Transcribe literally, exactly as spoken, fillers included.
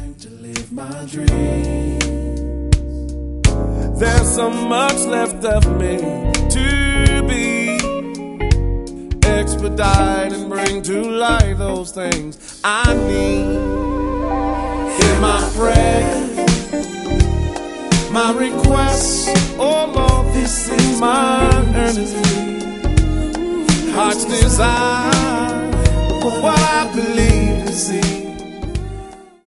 time to live my dream. There's so much left of me to be. Expedite and bring to light those things I need. Hear my prayer, my request, oh Lord, this is my earnest heart's desire, what I believe to see.